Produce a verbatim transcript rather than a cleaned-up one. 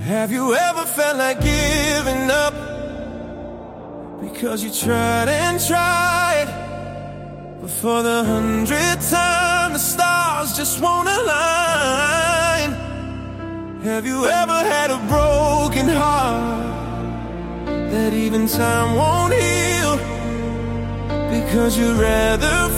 Have you ever felt like giving up because you tried and tried, but for the hundredth time the stars just won't align? Have you ever had a broken heart that even time won't heal, because you'd rather